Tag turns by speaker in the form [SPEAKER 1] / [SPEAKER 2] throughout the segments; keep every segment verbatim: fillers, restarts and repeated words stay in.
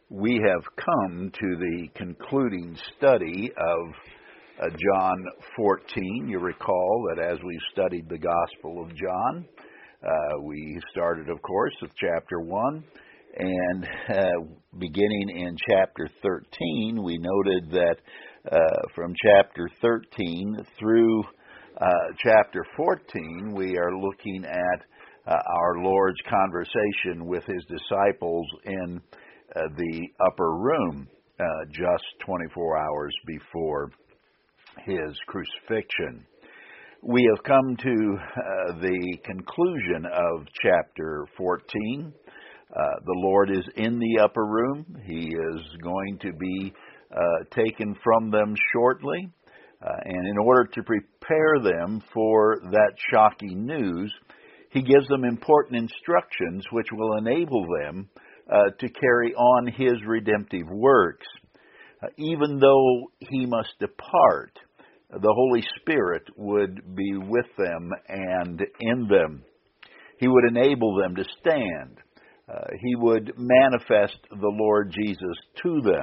[SPEAKER 1] We have come to the concluding study of uh, John fourteen. You recall that as we studied the Gospel of John, uh, we started, of course, with chapter one, and uh, beginning in chapter thirteen, we noted that uh, from chapter thirteen through uh, chapter fourteen, we are looking at uh, our Lord's conversation with His disciples in Uh, the upper room, uh, just twenty-four hours before His crucifixion. We have come to uh, the conclusion of chapter fourteen. Uh, the Lord is in the upper room. He is going to be uh, taken from them shortly. Uh, and in order to prepare them for that shocking news, He gives them important instructions which will enable them Uh, to carry on His redemptive works. Uh, even though He must depart, the Holy Spirit would be with them and in them. He would enable them to stand. Uh, he would manifest the Lord Jesus to them.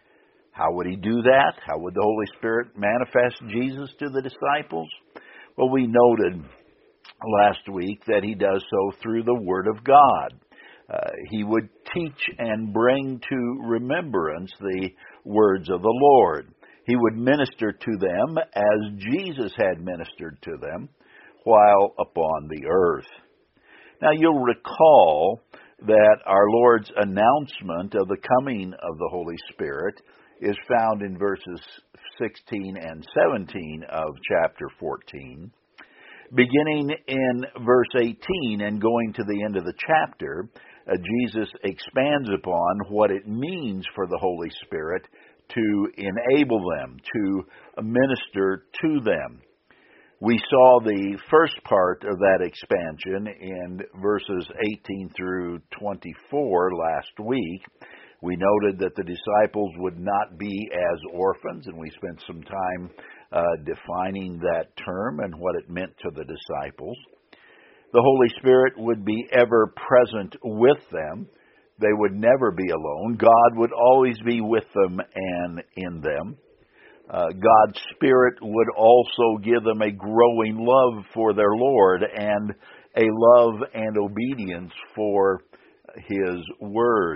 [SPEAKER 1] How would He do that? How would the Holy Spirit manifest Jesus to the disciples? Well, we noted last week that He does so through the Word of God. Uh, he would teach and bring to remembrance the words of the Lord. He would minister to them as Jesus had ministered to them while upon the earth. Now you'll recall that our Lord's announcement of the coming of the Holy Spirit is found in verses sixteen and seventeen of chapter fourteen. Beginning in verse eighteen and going to the end of the chapter, Uh, Jesus expands upon what it means for the Holy Spirit to enable them, to minister to them. We saw the first part of that expansion in verses eighteen through twenty-four last week. We noted that the disciples would not be as orphans, and we spent some time uh, defining that term and what it meant to the disciples. The Holy Spirit would be ever present with them. They would never be alone. God would always be with them and in them. Uh, God's Spirit would also give them a growing love for their Lord and a love and obedience for His Word.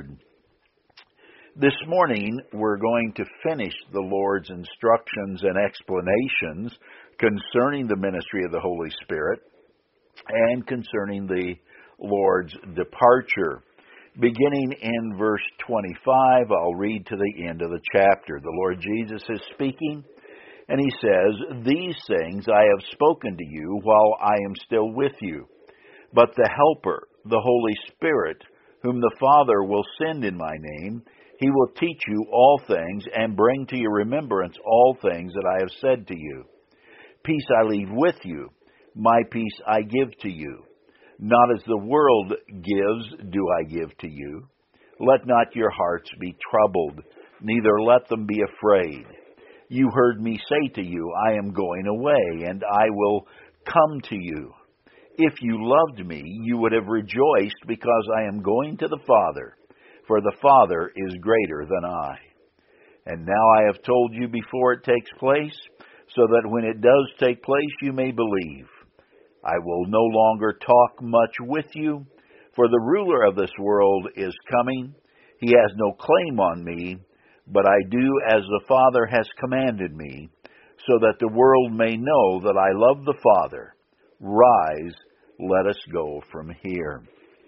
[SPEAKER 1] This morning, we're going to finish the Lord's instructions and explanations concerning the ministry of the Holy Spirit and concerning the Lord's departure. Beginning in verse twenty-five, I'll read to the end of the chapter. The Lord Jesus is speaking, and He says, "These things I have spoken to you while I am still with you. But the Helper, the Holy Spirit, whom the Father will send in my name, He will teach you all things and bring to your remembrance all things that I have said to you. Peace I leave with you. My peace I give to you. Not as the world gives do I give to you. Let not your hearts be troubled, neither let them be afraid. You heard me say to you, I am going away, and I will come to you. If you loved me, you would have rejoiced because I am going to the Father, for the Father is greater than I. And now I have told you before it takes place, so that when it does take place you may believe. I will no longer talk much with you, for the ruler of this world is coming. He has no claim on me, but I do as the Father has commanded me, so that the world may know that I love the Father. Rise, let us go from here."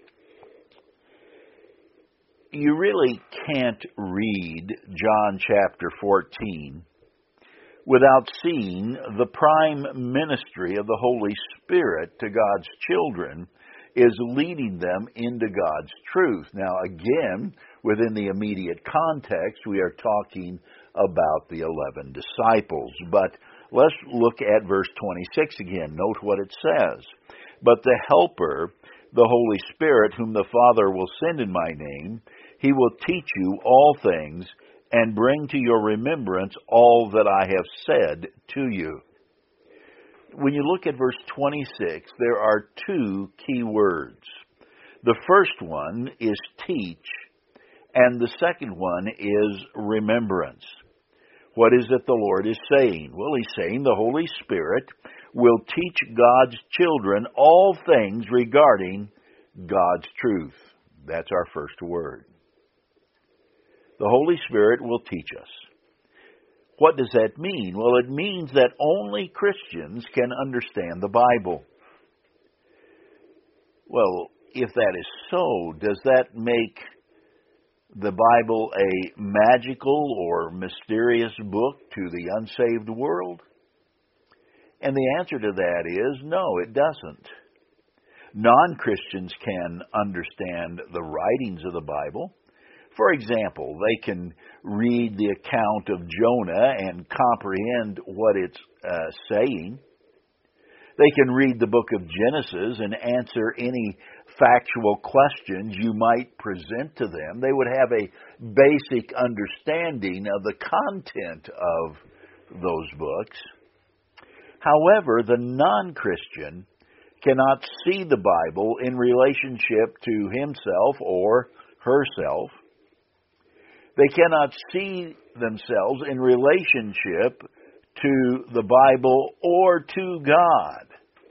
[SPEAKER 1] You really can't read John chapter fourteen without seeing the prime ministry of the Holy Spirit to God's children is leading them into God's truth. Now, again, within the immediate context, we are talking about the eleven disciples. But let's look at verse twenty-six again. Note what it says. "But the Helper, the Holy Spirit, whom the Father will send in my name, He will teach you all things and bring to your remembrance all that I have said to you." When you look at verse twenty-six, there are two key words. The first one is teach, And the second one is remembrance. What is it the Lord is saying? Well, He's saying the Holy Spirit will teach God's children all things regarding God's truth. That's our first word. The Holy Spirit will teach us. What does that mean? Well, it means that only Christians can understand the Bible. Well, if that is so, does that make the Bible a magical or mysterious book to the unsaved world? And the answer to that is no, it doesn't. Non-Christians can understand the writings of the Bible. For example, they can read the account of Jonah and comprehend what it's uh, saying. They can read the book of Genesis and answer any factual questions you might present to them. They would have a basic understanding of the content of those books. However, the non-Christian cannot see the Bible in relationship to himself or herself. They cannot see themselves in relationship to the Bible or to God.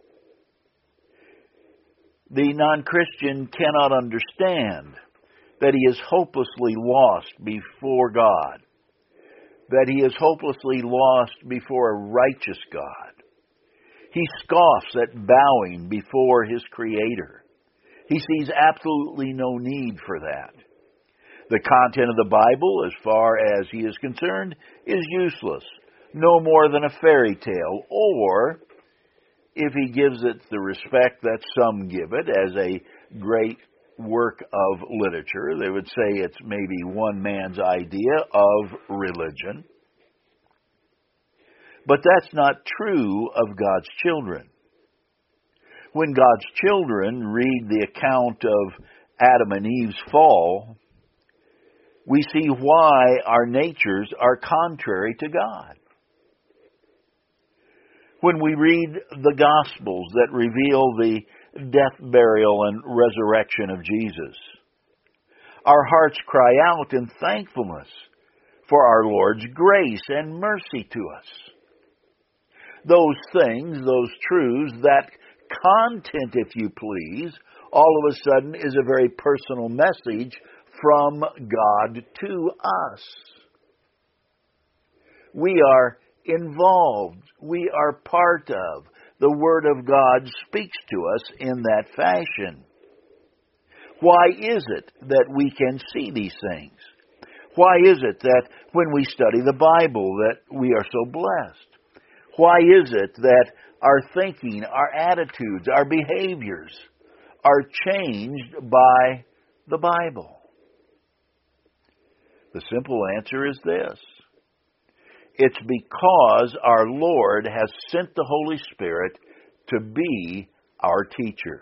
[SPEAKER 1] The non-Christian cannot understand that he is hopelessly lost before God, that he is hopelessly lost before a righteous God. He scoffs at bowing before his Creator. He sees absolutely no need for that. The content of the Bible, as far as he is concerned, is useless, no more than a fairy tale, or, if he gives it the respect that some give it as a great work of literature, they would say it's maybe one man's idea of religion. But that's not true of God's children. When God's children read the account of Adam and Eve's fall, we see why our natures are contrary to God. When we read the Gospels that reveal the death, burial, and resurrection of Jesus, our hearts cry out in thankfulness for our Lord's grace and mercy to us. Those things, those truths, that content, if you please, all of a sudden is a very personal message from God to us. We are involved. We are part of. The Word of God speaks to us in that fashion. Why is it that we can see these things? Why is it that when we study the Bible that we are so blessed? Why is it that our thinking, our attitudes, our behaviors are changed by the Bible? The simple answer is this. It's because our Lord has sent the Holy Spirit to be our teacher.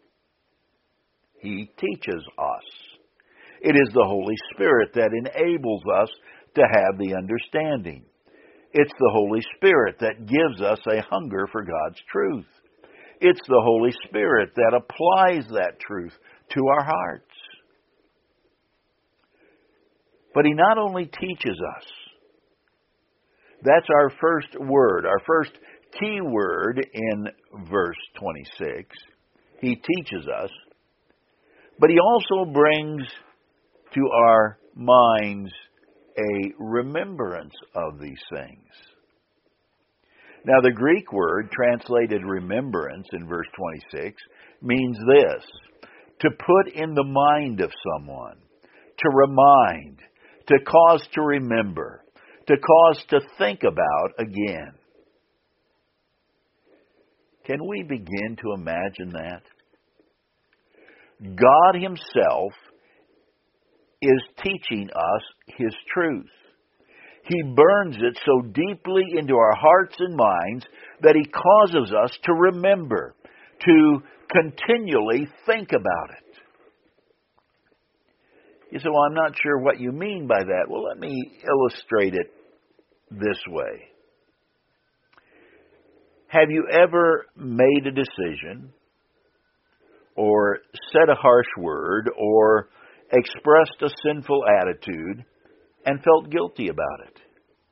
[SPEAKER 1] He teaches us. It is the Holy Spirit that enables us to have the understanding. It's the Holy Spirit that gives us a hunger for God's truth. It's the Holy Spirit that applies that truth to our hearts. But He not only teaches us. That's our first word, our first key word in verse twenty-six. He teaches us. But He also brings to our minds a remembrance of these things. Now, the Greek word translated remembrance in verse twenty-six means this: to put in the mind of someone, to remind, to cause to remember, to cause to think about again. Can we begin to imagine that? God Himself is teaching us His truth. He burns it so deeply into our hearts and minds that He causes us to remember, to continually think about it. You say, well, I'm not sure what you mean by that. Well, let me illustrate it this way. Have you ever made a decision or said a harsh word or expressed a sinful attitude, and felt guilty about it.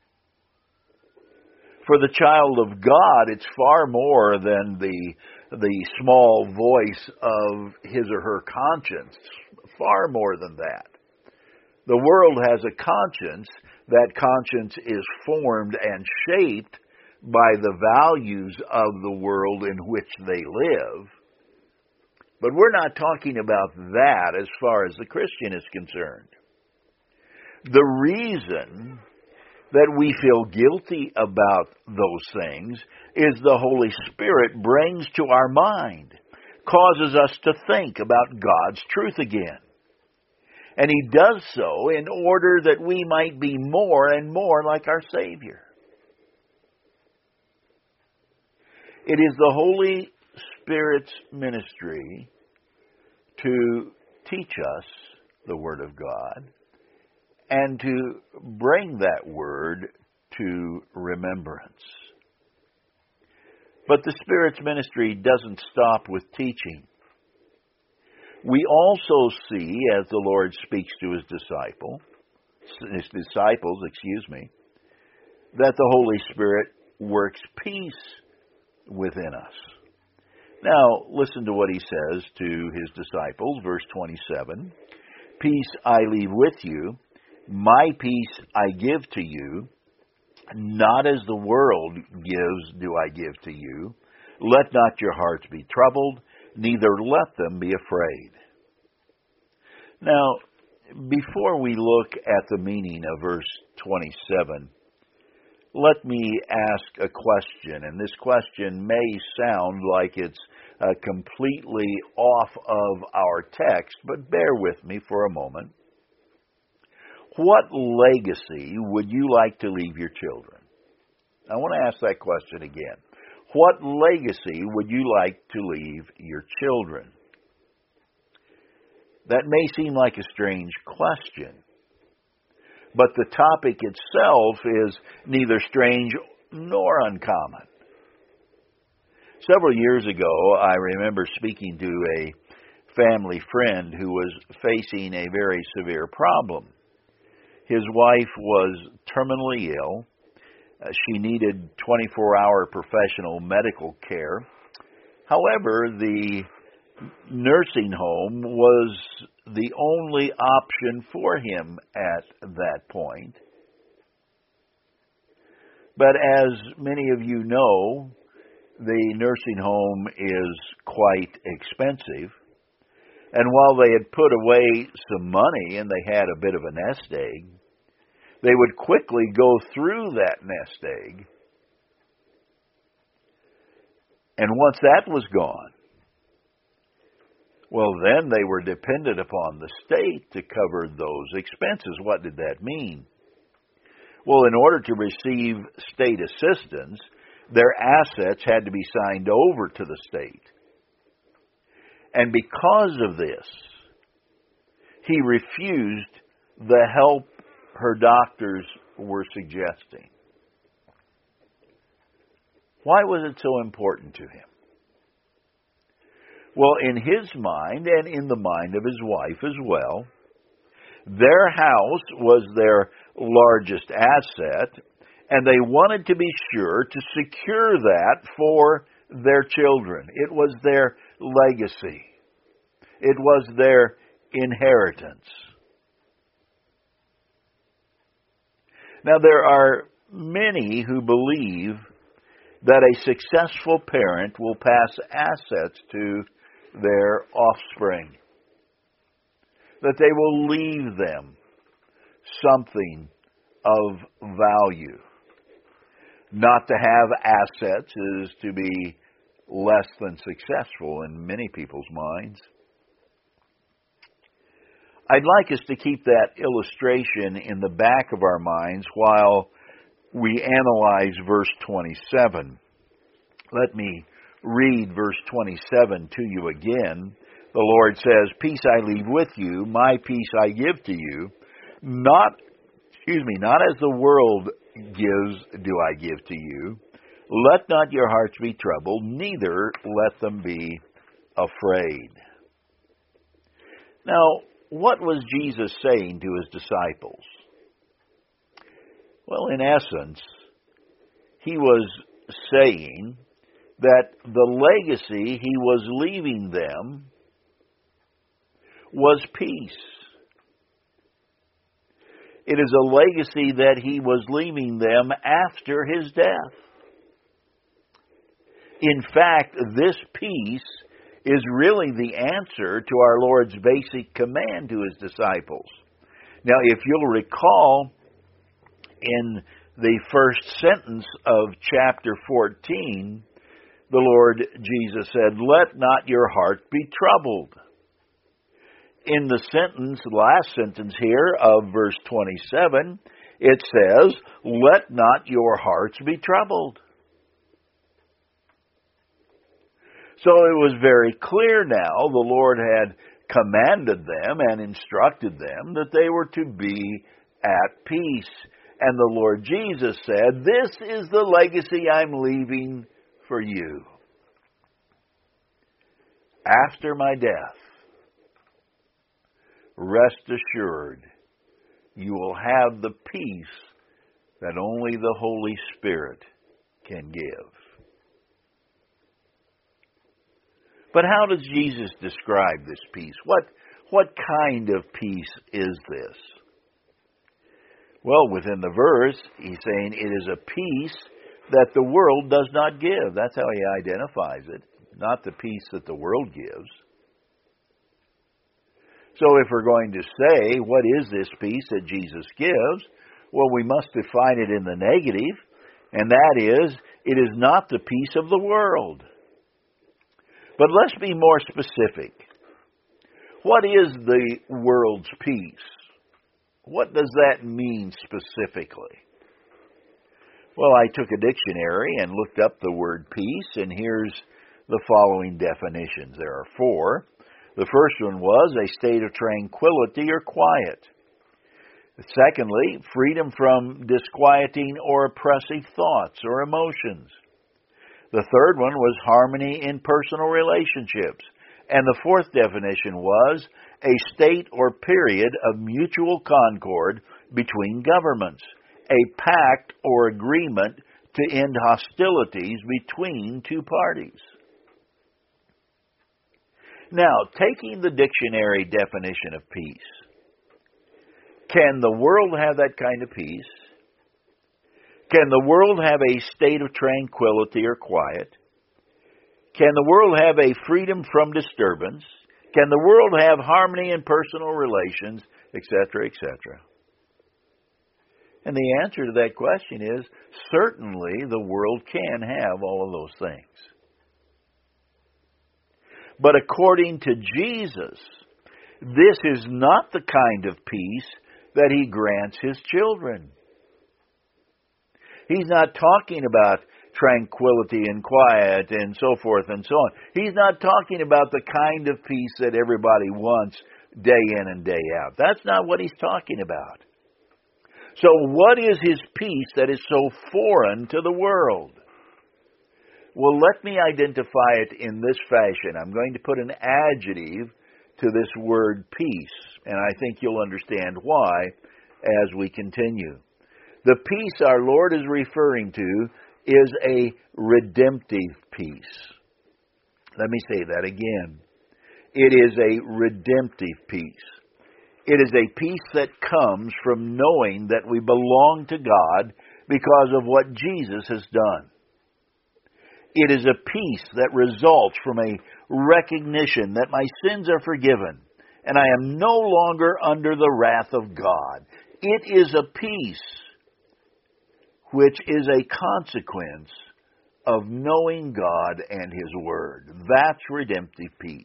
[SPEAKER 1] For the child of God, it's far more than the, the small voice of his or her conscience. Far more than that. The world has a conscience. That conscience is formed and shaped by the values of the world in which they live. But we're not talking about that as far as the Christian is concerned. The reason that we feel guilty about those things is the Holy Spirit brings to our mind, causes us to think about God's truth again. And He does so in order that we might be more and more like our Savior. It is the Holy Spirit's ministry to teach us the Word of God and to bring that Word to remembrance. But the Spirit's ministry doesn't stop with teaching. We also see, as the Lord speaks to His disciple, His disciples, excuse me, that the Holy Spirit works peace within us. Now, listen to what He says to His disciples, verse twenty-seven. Peace I leave with you, my peace I give to you, not as the world gives do I give to you. Let not your hearts be troubled, neither let them be afraid. Now, before we look at the meaning of verse twenty-seven, let me ask a question, and this question may sound like it's uh, completely off of our text, but bear with me for a moment. What legacy would you like to leave your children? I want to ask that question again. What legacy would you like to leave your children? That may seem like a strange question, but the topic itself is neither strange nor uncommon. Several years ago, I remember speaking to a family friend who was facing a very severe problem. His wife was terminally ill. Uh, she needed twenty-four hour professional medical care. However, the nursing home was the only option for him at that point. But as many of you know, the nursing home is quite expensive. And while they had put away some money and they had a bit of a nest egg, they would quickly go through that nest egg. And once that was gone, well, then they were dependent upon the state to cover those expenses. What did that mean? Well, in order to receive state assistance, their assets had to be signed over to the state. And because of this, he refused the help her doctors were suggesting. Why was it so important to him? Well, in his mind and in the mind of his wife as well, their house was their largest asset, and they wanted to be sure to secure that for their children. It was their legacy. It was their inheritance. Now, there are many who believe that a successful parent will pass assets to their offspring, that they will leave them something of value. Not to have assets is to be less than successful in many people's minds. I'd like us to keep that illustration in the back of our minds while we analyze verse twenty-seven. Let me read verse twenty-seven to you again. The Lord says, "Peace I leave with you, my peace I give to you. Not, excuse me, not as the world gives do I give to you. Let not your hearts be troubled, neither let them be afraid." Now, what was Jesus saying to his disciples? Well, in essence, he was saying that the legacy he was leaving them was peace. It is a legacy that he was leaving them after his death. In fact, this peace is really the answer to our Lord's basic command to his disciples. Now, if you'll recall, in the first sentence of chapter fourteen, the Lord Jesus said, "Let not your heart be troubled." In the sentence, last sentence here of verse twenty-seven, it says, "Let not your hearts be troubled." So it was very clear now, the Lord had commanded them and instructed them that they were to be at peace. And the Lord Jesus said, "This is the legacy I'm leaving for you. After my death, rest assured, you will have the peace that only the Holy Spirit can give." But how does Jesus describe this peace? What, what kind of peace is this? Well, within the verse, he's saying it is a peace that the world does not give. That's how he identifies it, not the peace that the world gives. So if we're going to say, what is this peace that Jesus gives? Well, we must define it in the negative, and that is, it is not the peace of the world. But let's be more specific. What is the world's peace? What does that mean specifically? Well, I took a dictionary and looked up the word peace, and here's the following definitions. There are four. The first one was a state of tranquility or quiet. Secondly, freedom from disquieting or oppressive thoughts or emotions. The third one was harmony in personal relationships. And the fourth definition was a state or period of mutual concord between governments, a pact or agreement to end hostilities between two parties. Now, taking the dictionary definition of peace, can the world have that kind of peace? Can the world have a state of tranquility or quiet? Can the world have a freedom from disturbance? Can the world have harmony in personal relations, et cetera, et cetera? And the answer to that question is, certainly the world can have all of those things. But according to Jesus, this is not the kind of peace that he grants his children. He's not talking about tranquility and quiet and so forth and so on. He's not talking about the kind of peace that everybody wants day in and day out. That's not what he's talking about. So what is his peace that is so foreign to the world? Well, let me identify it in this fashion. I'm going to put an adjective to this word peace, and I think you'll understand why as we continue. The peace our Lord is referring to is a redemptive peace. Let me say that again. It is a redemptive peace. It is a peace that comes from knowing that we belong to God because of what Jesus has done. It is a peace that results from a recognition that my sins are forgiven and I am no longer under the wrath of God. It is a peace which is a consequence of knowing God and His Word. That's redemptive peace.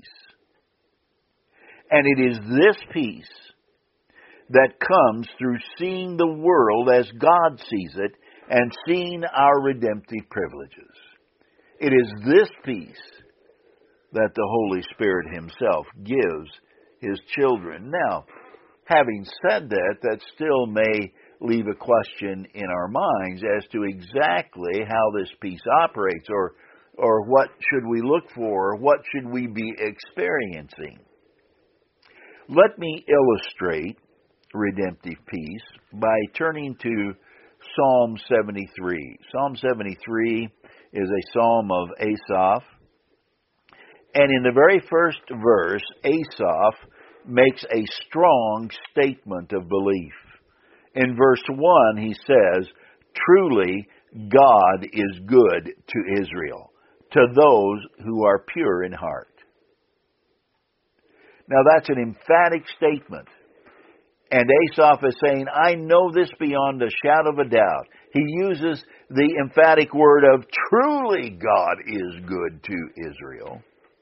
[SPEAKER 1] And it is this peace that comes through seeing the world as God sees it and seeing our redemptive privileges. It is this peace that the Holy Spirit Himself gives His children. Now, having said that, that still may leave a question in our minds as to exactly how this peace operates, or or what should we look for, or what should we be experiencing. Let me illustrate redemptive peace by turning to Psalm seventy-three. Psalm seventy-three is a psalm of Asaph. And in the very first verse, Asaph makes a strong statement of belief. In verse one, he says, "Truly, God is good to Israel, to those who are pure in heart." Now that's an emphatic statement. And Asaph is saying, I know this beyond a shadow of a doubt. He uses the emphatic word of truly God is good to Israel.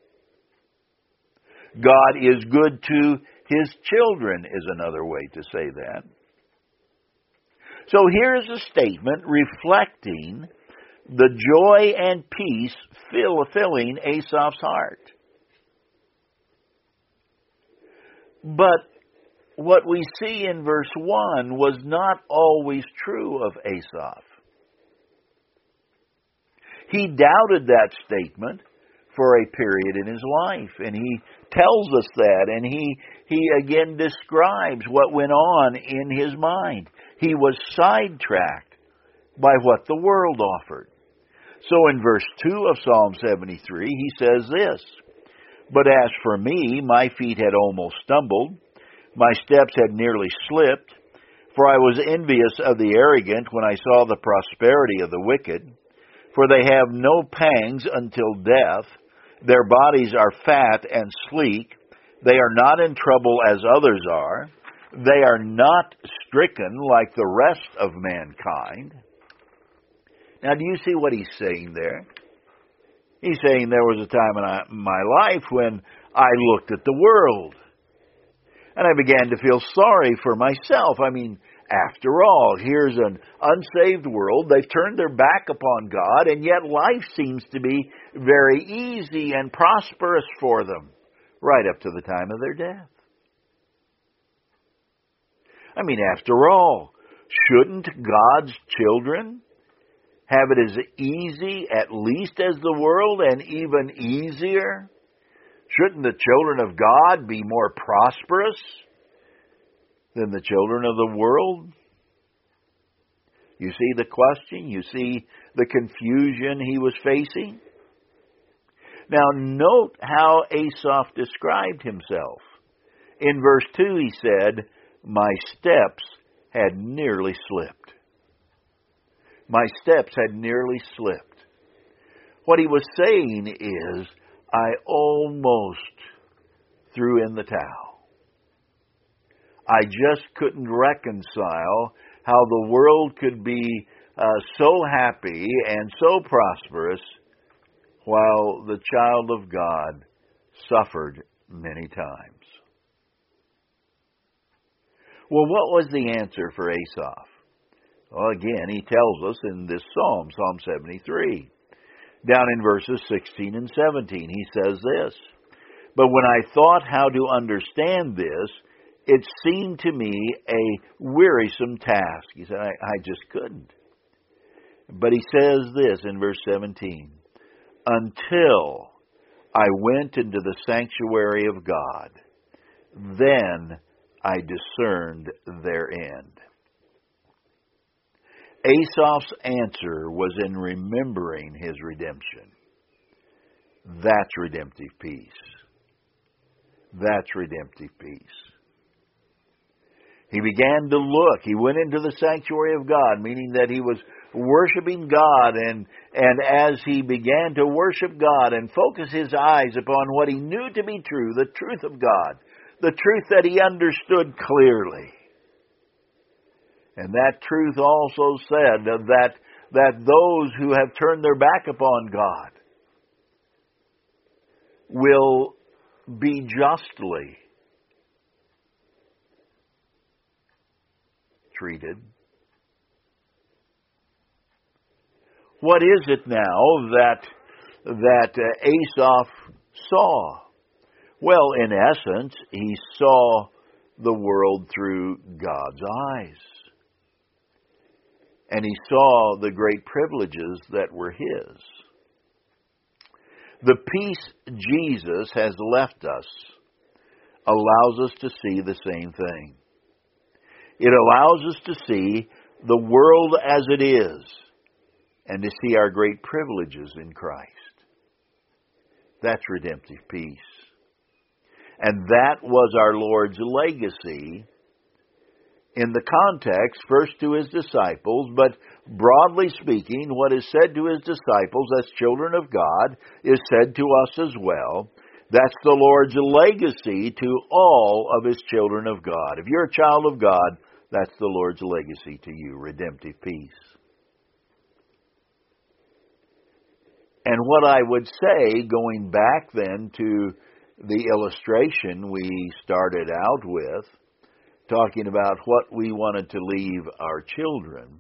[SPEAKER 1] God is good to His children is another way to say that. So here's a statement reflecting the joy and peace fill, filling Asaph's heart. But what we see in verse one was not always true of Asaph. He doubted that statement for a period in his life, and he tells us that, and he, he again describes what went on in his mind. He was sidetracked by what the world offered. So in verse two of Psalm seventy-three, he says this, "But as for me, my feet had almost stumbled. My steps had nearly slipped, for I was envious of the arrogant when I saw the prosperity of the wicked. For they have no pangs until death. Their bodies are fat and sleek. They are not in trouble as others are. They are not stricken like the rest of mankind." Now, do you see what he's saying there? He's saying there was a time in my life when I looked at the world, and I began to feel sorry for myself. I mean, after all, here's an unsaved world. They've turned their back upon God, and yet life seems to be very easy and prosperous for them, right up to the time of their death. I mean, after all, shouldn't God's children have it as easy, at least as the world, and even easier? Shouldn't the children of God be more prosperous than the children of the world? You see the question? You see the confusion he was facing? Now note how Asaph described himself. In verse two he said, "My steps had nearly slipped." My steps had nearly slipped. What he was saying is, I almost threw in the towel. I just couldn't reconcile how the world could be uh, so happy and so prosperous while the child of God suffered many times. Well, what was the answer for Asaph? Well, again, he tells us in this psalm, Psalm seventy-three. Down in verses sixteen and seventeen, he says this, "But when I thought how to understand this, it seemed to me a wearisome task." He said, I, I just couldn't. But he says this in verse seventeen, "Until I went into the sanctuary of God, then I discerned their end." Asaph's answer was in remembering his redemption. That's redemptive peace. That's redemptive peace. He began to look. He went into the sanctuary of God, meaning that he was worshiping God, and, and as he began to worship God and focus his eyes upon what he knew to be true, the truth of God, the truth that he understood clearly. And that truth also said that, that those who have turned their back upon God will be justly treated. What is it now that, that uh, Asaph saw? Well, in essence, he saw the world through God's eyes. And he saw the great privileges that were his. The peace Jesus has left us allows us to see the same thing. It allows us to see the world as it is and to see our great privileges in Christ. That's redemptive peace. And that was our Lord's legacy in the context, first to His disciples, but broadly speaking, what is said to His disciples as children of God is said to us as well. That's the Lord's legacy to all of His children of God. If you're a child of God, that's the Lord's legacy to you, redemptive peace. And what I would say, going back then to the illustration we started out with, talking about what we wanted to leave our children,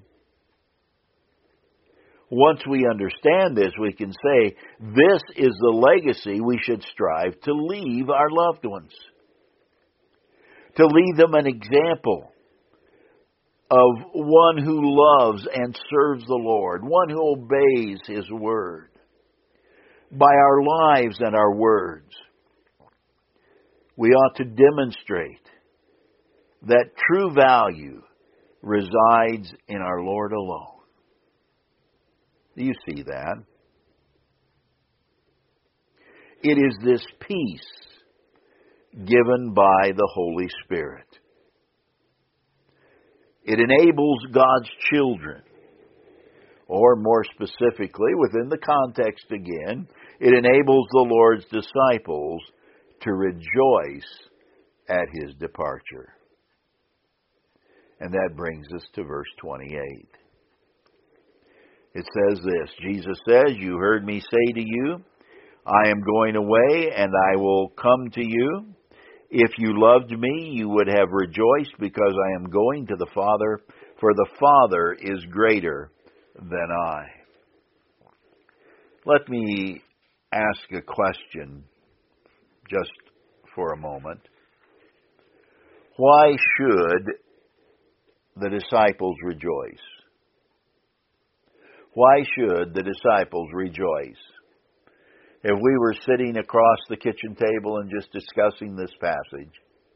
[SPEAKER 1] once we understand this, we can say, this is the legacy we should strive to leave our loved ones. To leave them an example of one who loves and serves the Lord, one who obeys His word by our lives and our words. We ought to demonstrate that true value resides in our Lord alone. Do you see that? It is this peace given by the Holy Spirit. It enables God's children, or more specifically, within the context again, it enables the Lord's disciples to rejoice at His departure. And that brings us to verse twenty-eight. It says this, Jesus says, "You heard me say to you, I am going away and I will come to you. If you loved me, you would have rejoiced because I am going to the Father, for the Father is greater than I." Let me ask a question just for a moment. Why should the disciples rejoice? Why should the disciples rejoice? If we were sitting across the kitchen table and just discussing this passage,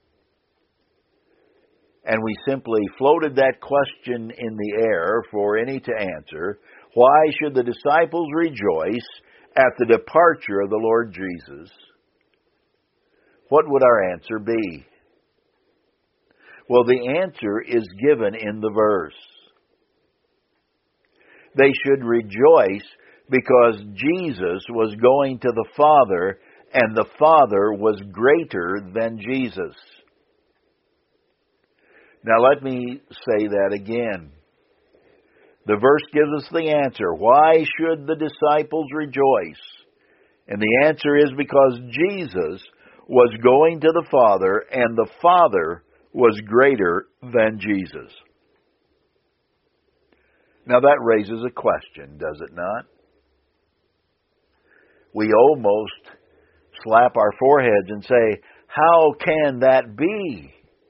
[SPEAKER 1] and we simply floated that question in the air for any to answer, why should the disciples rejoice at the departure of the Lord Jesus? What would our answer be? Well, the answer is given in the verse. They should rejoice because Jesus was going to the Father, and the Father was greater than Jesus. Now let me say that again. The verse gives us the answer. Why should the disciples rejoice? And the answer is because Jesus was going to the Father, and the Father was greater than Jesus. Now that raises a question, does it not? We almost slap our foreheads and say, how can that be?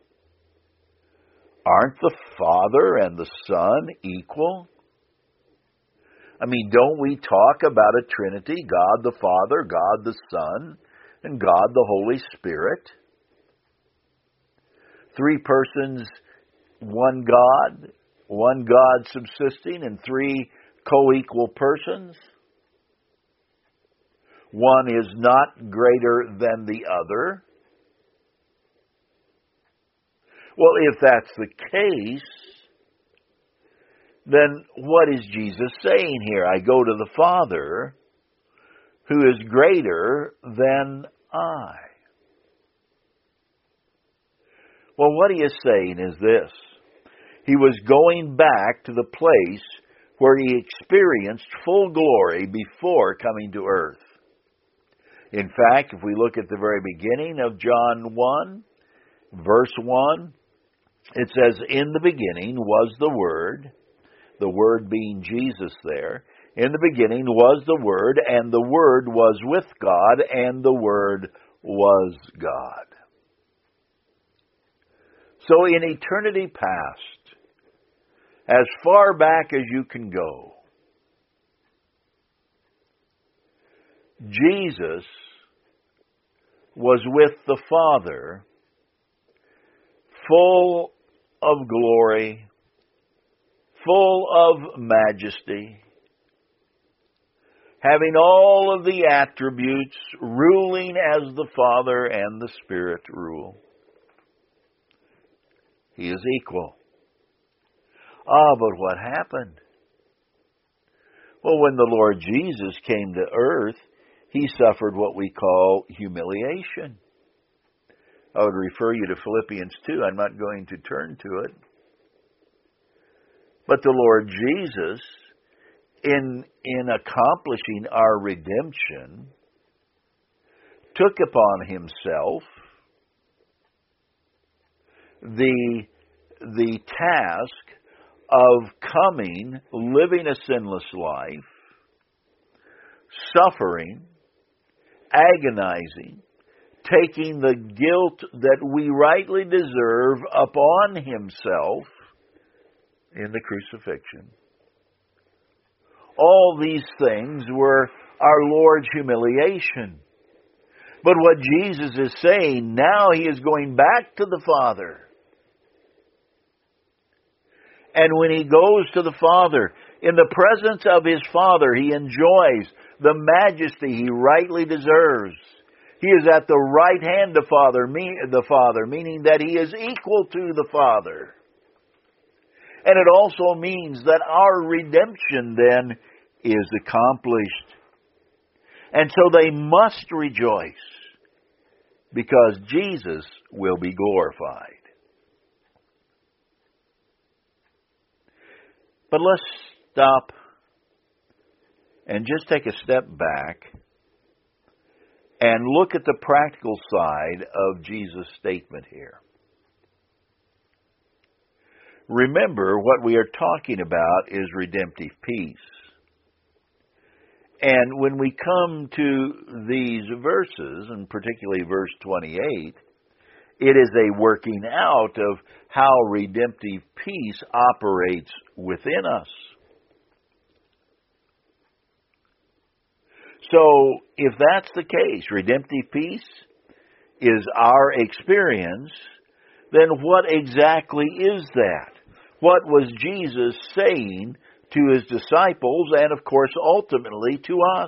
[SPEAKER 1] Aren't the Father and the Son equal? I mean, don't we talk about a Trinity, God the Father, God the Son, and God the Holy Spirit? Three persons, one God, one God subsisting, and three co-equal persons. One is not greater than the other. Well, if that's the case, then what is Jesus saying here? I go to the Father who is greater than I. Well, what he is saying is this. He was going back to the place where he experienced full glory before coming to earth. In fact, if we look at the very beginning of John one, verse one, it says, "In the beginning was the Word," the Word being Jesus there. "In the beginning was the Word, and the Word was with God, and the Word was God." So in eternity past, as far back as you can go, Jesus was with the Father, full of glory, full of majesty, having all of the attributes, ruling as the Father and the Spirit rule. He is equal. Ah, but what happened? Well, when the Lord Jesus came to earth, He suffered what we call humiliation. I would refer you to Philippians two. I'm not going to turn to it. But the Lord Jesus, in, in accomplishing our redemption, took upon Himself the, the task of coming, living a sinless life, suffering, agonizing, taking the guilt that we rightly deserve upon Himself in the crucifixion. All these things were our Lord's humiliation. But what Jesus is saying, now He is going back to the Father. And when He goes to the Father, in the presence of His Father, He enjoys the majesty He rightly deserves. He is at the right hand of Father, the Father, meaning that He is equal to the Father. And it also means that our redemption then is accomplished. And so they must rejoice, because Jesus will be glorified. But let's stop and just take a step back and look at the practical side of Jesus' statement here. Remember, what we are talking about is redemptive peace. And when we come to these verses, and particularly verse twenty-eight, it is a working out of how redemptive peace operates within us. So, if that's the case, redemptive peace is our experience, then what exactly is that? What was Jesus saying to His disciples and, of course, ultimately to us?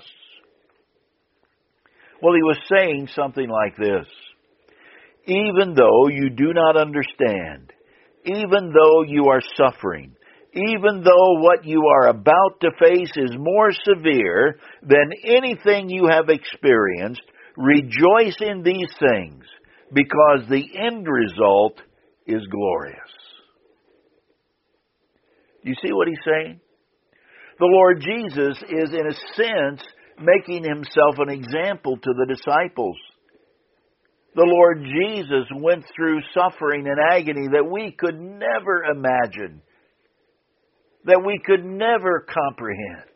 [SPEAKER 1] Well, He was saying something like this. Even though you do not understand, even though you are suffering, even though what you are about to face is more severe than anything you have experienced, rejoice in these things, because the end result is glorious. Do you see what He's saying? The Lord Jesus is, in a sense, making Himself an example to the disciples. The Lord Jesus went through suffering and agony that we could never imagine, that we could never comprehend.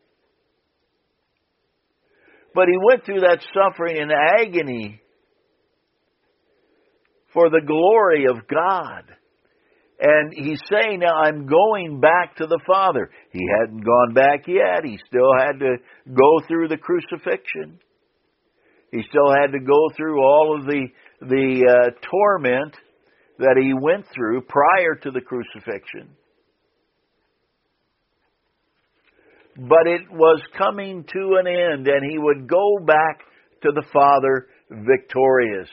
[SPEAKER 1] But He went through that suffering and agony for the glory of God. And He's saying, now I'm going back to the Father. He hadn't gone back yet. He still had to go through the crucifixion. He still had to go through all of the, the uh, torment that He went through prior to the crucifixion. But it was coming to an end, and He would go back to the Father victorious.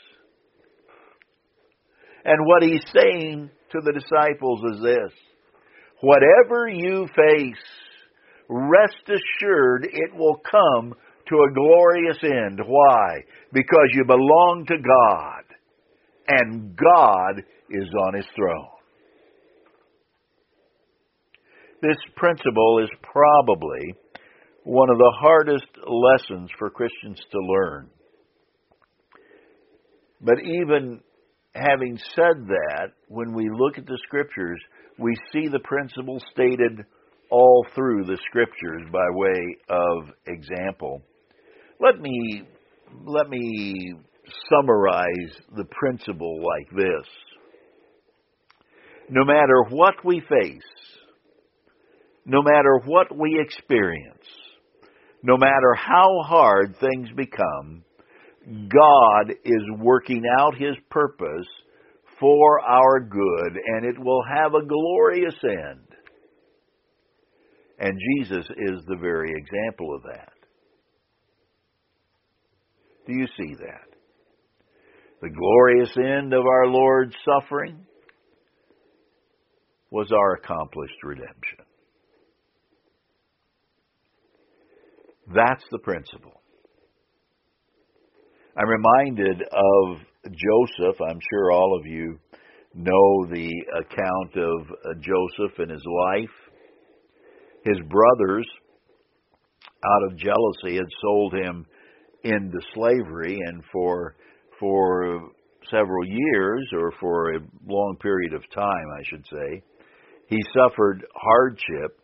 [SPEAKER 1] And what He's saying to the disciples is this: whatever you face, rest assured it will come to a glorious end. Why? Because you belong to God, and God is on His throne. This principle is probably one of the hardest lessons for Christians to learn. But even having said that, when we look at the Scriptures, we see the principle stated all through the Scriptures by way of example. Let me, let me summarize the principle like this. No matter what we face, no matter what we experience, no matter how hard things become, God is working out His purpose for our good, and it will have a glorious end. And Jesus is the very example of that. Do you see that? The glorious end of our Lord's suffering was our accomplished redemption. That's the principle. I'm reminded of Joseph. I'm sure all of you know the account of Joseph and his life. His brothers, out of jealousy, had sold him into slavery, and for for several years, or for a long period of time, I should say, he suffered hardship.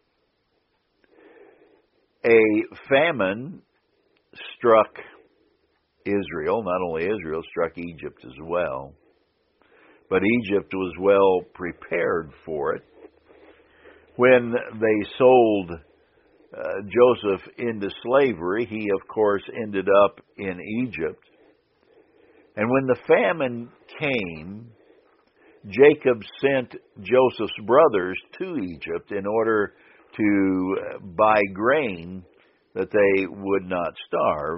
[SPEAKER 1] A famine struck Israel. Not only Israel, struck Egypt as well. But Egypt was well prepared for it. When they sold uh, Joseph into slavery, he, of course, ended up in Egypt. And when the famine came, Jacob sent Joseph's brothers to Egypt in order to buy grain that they would not starve.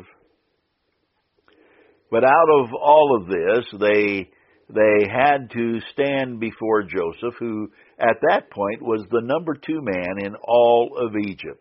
[SPEAKER 1] But out of all of this, they they had to stand before Joseph, who at that point was the number two man in all of Egypt.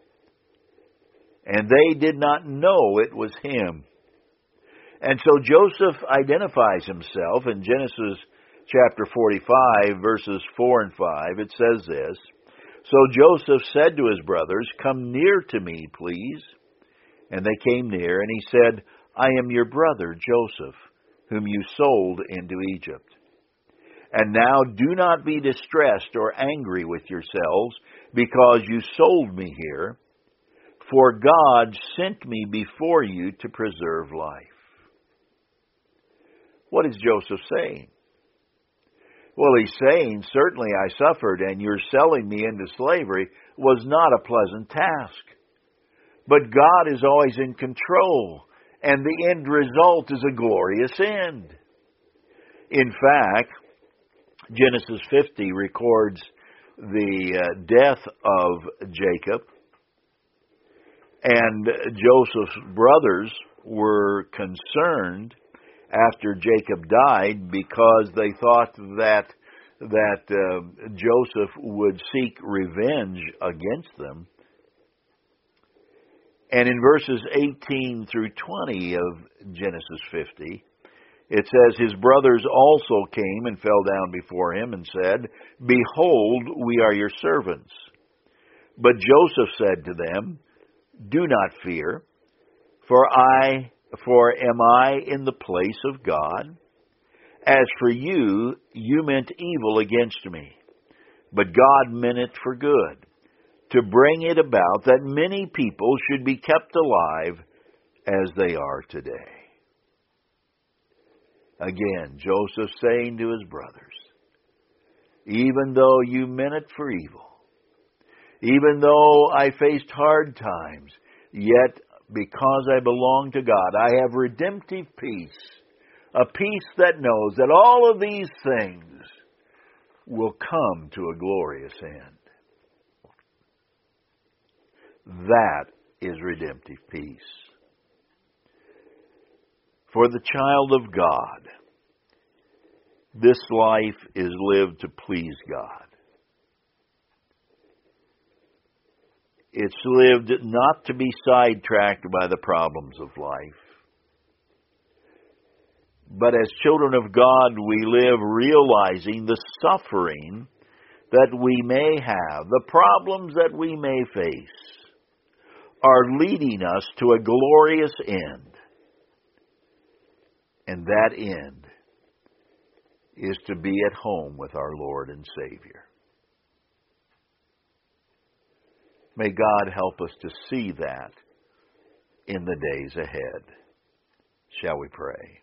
[SPEAKER 1] And they did not know it was him. And so Joseph identifies himself in Genesis chapter forty-five, verses four and five. It says this, "So Joseph said to his brothers, 'Come near to me, please.' And they came near, and he said, 'I am your brother Joseph, whom you sold into Egypt. And now do not be distressed or angry with yourselves because you sold me here, for God sent me before you to preserve life.'" What is Joseph saying? Well, he's saying, certainly I suffered, and your selling me into slavery was not a pleasant task. But God is always in control, and the end result is a glorious end. In fact, Genesis fifty records the uh, death of Jacob, and Joseph's brothers were concerned after Jacob died because they thought that that uh, Joseph would seek revenge against them. And in verses eighteen through twenty of Genesis fifty, it says, "His brothers also came and fell down before him and said, 'Behold, we are your servants.' But Joseph said to them, 'Do not fear, for I For am I in the place of God? As for you, you meant evil against me, but God meant it for good, to bring it about that many people should be kept alive as they are today.'" Again, Joseph saying to his brothers, even though you meant it for evil, even though I faced hard times, yet because I belong to God, I have redemptive peace, a peace that knows that all of these things will come to a glorious end. That is redemptive peace. For the child of God, this life is lived to please God. It's lived not to be sidetracked by the problems of life. But as children of God, we live realizing the suffering that we may have, the problems that we may face, are leading us to a glorious end. And that end is to be at home with our Lord and Savior. May God help us to see that in the days ahead. Shall we pray?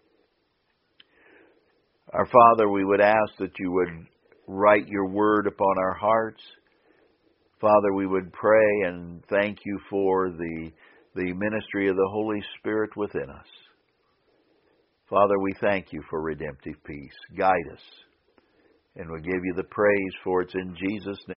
[SPEAKER 1] Our Father, we would ask that you would write your word upon our hearts. Father, we would pray and thank you for the, the ministry of the Holy Spirit within us. Father, we thank you for redemptive peace. Guide us. And we give you the praise for it's in Jesus' name.